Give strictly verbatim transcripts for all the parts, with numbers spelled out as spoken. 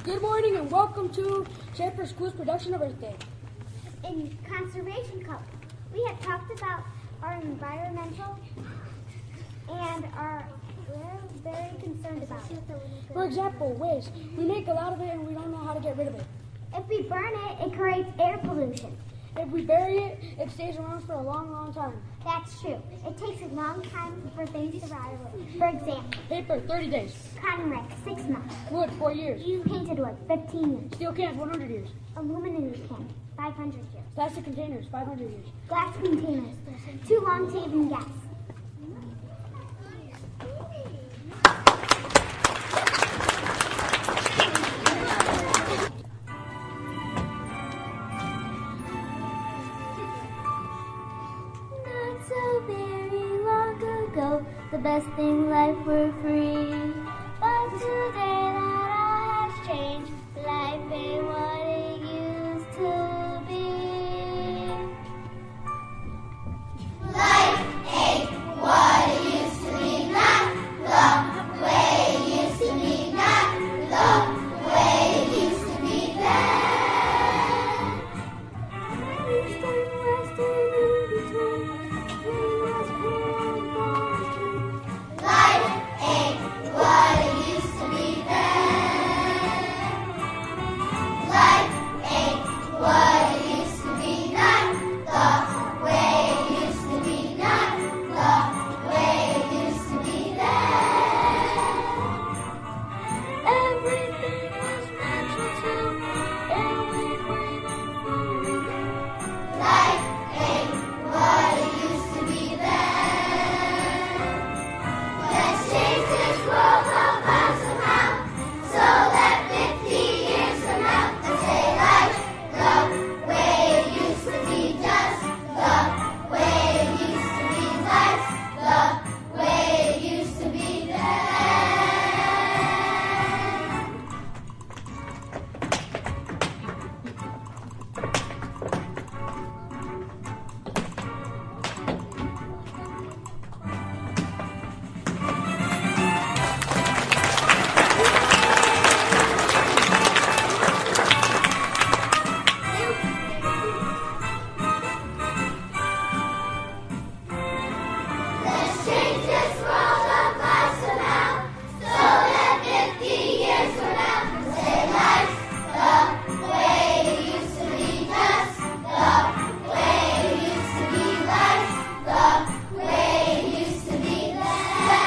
Good morning and welcome to Schaefer School's production of Earth Day. In Conservation Cup, we have talked about our environmental and are we're very concerned about it. For example, waste. We make a lot of it and we don't know how to get rid of it. If we burn it, it creates air pollution. If we bury it, it stays around for a long, long time. That's true. It takes a long time for things to rot away. For example, Paper, thirty days. cotton racks, six months. Wood, four years. Painted wood, fifteen years. Steel cans, one hundred years. Aluminum can, five hundred years. Plastic containers, five hundred years. Glass containers, too long to even guess. Not so very long ago, the best thing life were free. But today that all has changed, life ain't what it used to be. Life ain't what it used to be, not the way it used to be, not the way it used to be then. East and west and in between, was life ain't what it used to be then. Life ain't what it used to be, not the way it used to be, not the way it used to be then. Everything was natural too, and we waited for it. Life ain't what it used to be then. Let's change this world somehow, somehow, so that fifty years from now, let's say life the way it used to be, just the way it used to be, life the way it used to be then. Let's change this world of life somehow, so that fifty years from now, we'll say life the way it used to be, just the way it used to be, life the way it used to be then.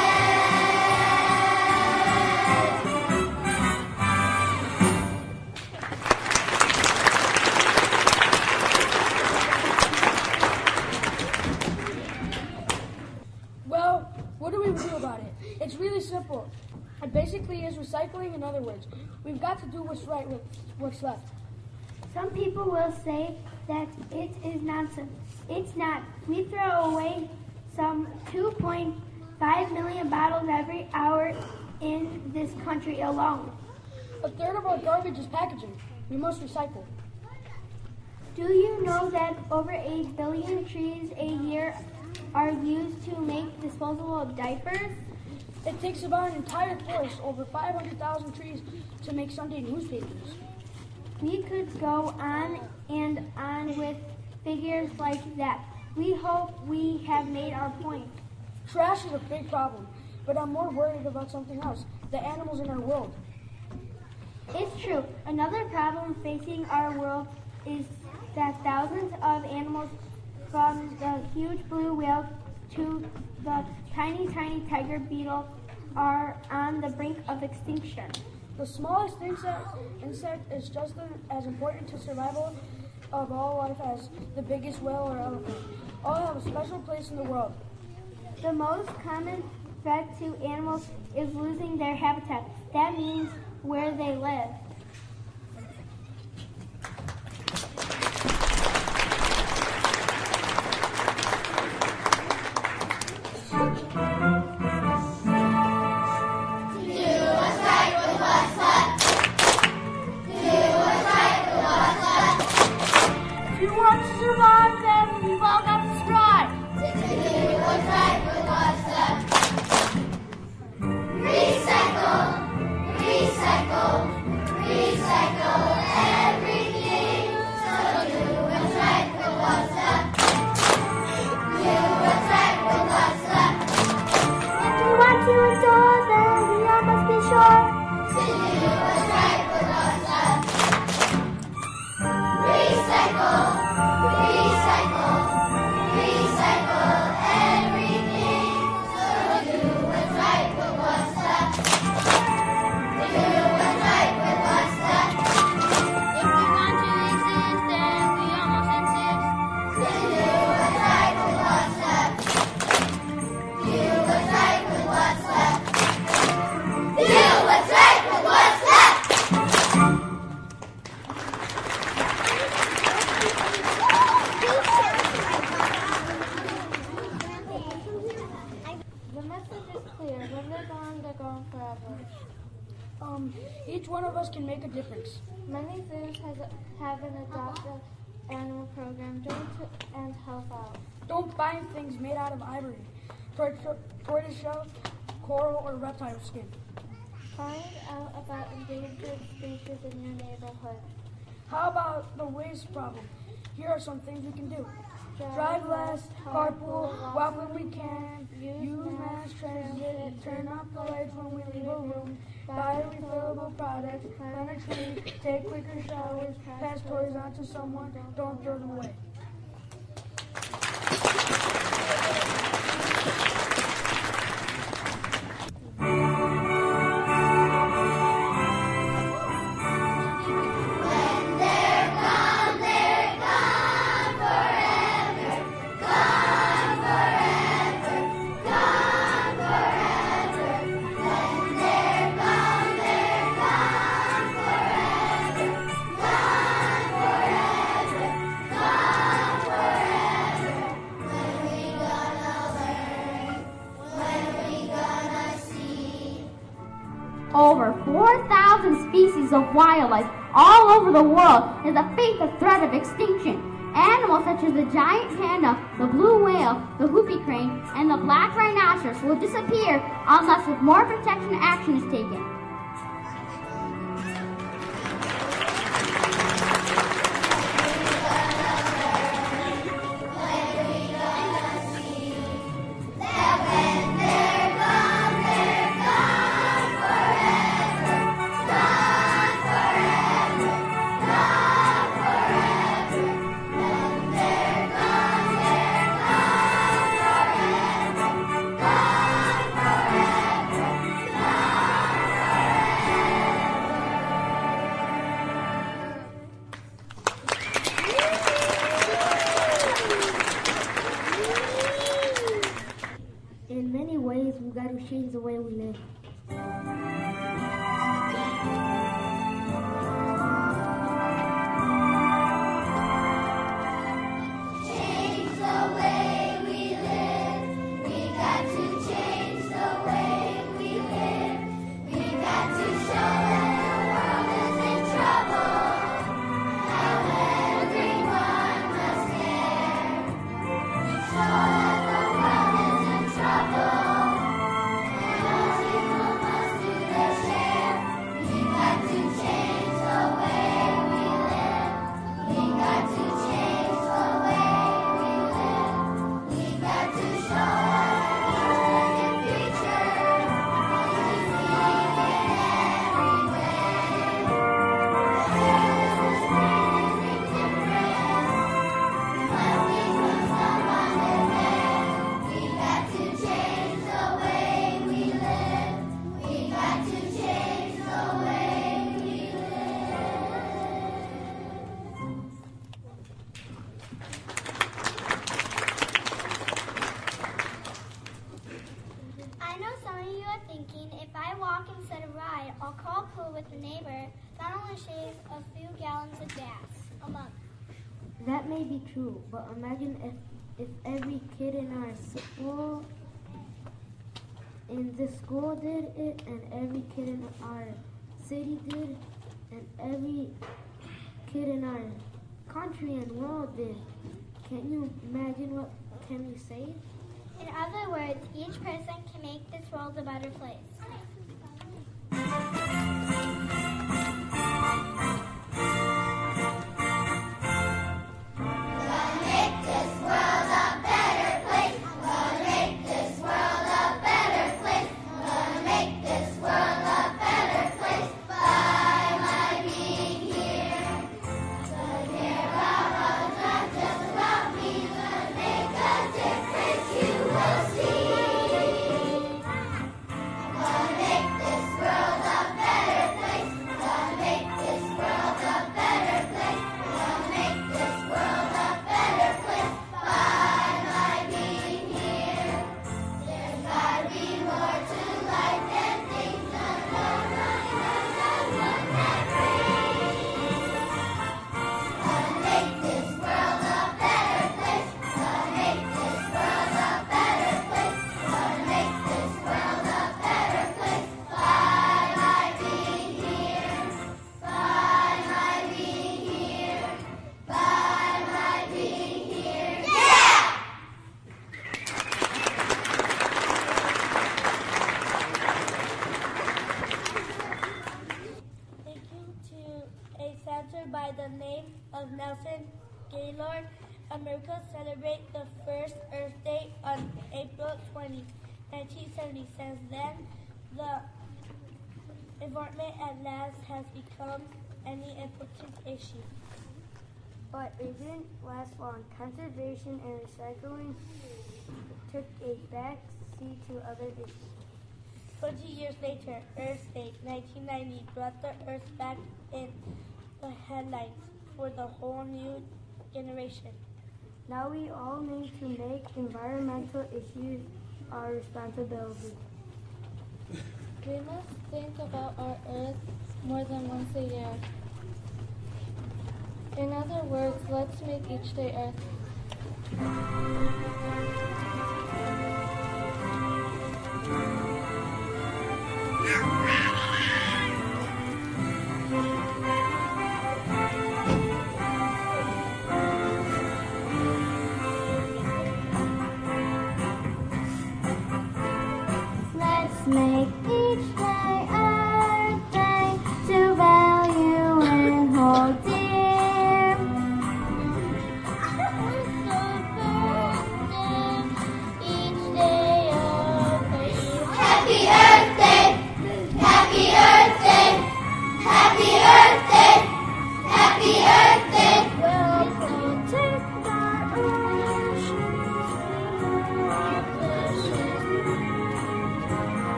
Well, what do we do about it? It's really simple. It basically is recycling, in other words. We've got to do what's right with what's left. Some people will say that it is nonsense. It's not. We throw away some two point five million bottles every hour in this country alone. A third of our garbage is packaging. We must recycle. Do you know that over eight billion trees a year are used to make disposable diapers? It takes about an entire forest, over five hundred thousand trees, to make Sunday newspapers. We could go on and on with figures like that. We hope we have made our point. Trash is a big problem, but I'm more worried about something else, the animals in our world. It's true. Another problem facing our world is that thousands of animals, from the huge blue whale to the tiny, tiny tiger beetle, are on the brink of extinction. The smallest insect, insect is just as important to survival of all life as the biggest whale or elephant. All have a special place in the world. The most common threat to animals is losing their habitat. That means where they live. If you want to survive, then we've all got to strive. Recycle, recycle, recycle. difference. Many zoos has, have an adopted animal program doing to and help out. Don't buy things made out of ivory, tortoiseshell, coral, or reptile skin. Find out about endangered species in your neighborhood. How about the waste problem? Here are some things we can do. Drive, Drive less, carpool, walk walk when we can, use mass transit, turn off the lights when we leave a room, buy refillable products, plant a tree, take quicker showers, pass toys on to someone, don't throw them away. Over four thousand species of wildlife all over the world is a face the threat of extinction. Animals such as the giant panda, the blue whale, the whoopie crane, and the black rhinoceros will disappear unless more protection action is taken. In many ways, we got to change the way we live. Change the way we live. We got to change the way we live. We got to show that the world is in trouble. How everyone must care. Show that the world is in trouble. And all people must do their share. We got to change the way we live. We got to change the way we live. We got to show our future. Is unique in every way. Share this amazing difference. Must become someone living. We got to change the way we live. We got to change the way we live. I know some of you are thinking, if I walk instead of ride, I'll carpool with a neighbor. That only saves a few gallons of gas a month. That may be true, but imagine if, if every kid in our school, in this school did it, and every kid in our city did, and every kid in our country and world did. Can you imagine what can we save? In other words, each person can make this world a better place. Gonna make this world a better place. Gonna make this world a better place. Gonna make this world a better place by my being here. Gonna care about others, not just about me. Gonna make a difference, you will see. Gonna make this world a better place. Sponsored by the name of Nelson Gaylord, America celebrates the first Earth Day on April twentieth, nineteen seventy. Since then, the environment at last has become any important issue. But it didn't last long. Conservation and recycling took a back seat to other issues. Twenty years later, Earth Day, nineteen ninety, brought the Earth back in the headlines for the whole new generation. Now we all need to make environmental issues our responsibility. We must think about our Earth more than once a year. In other words, let's make each day Earth. Let's make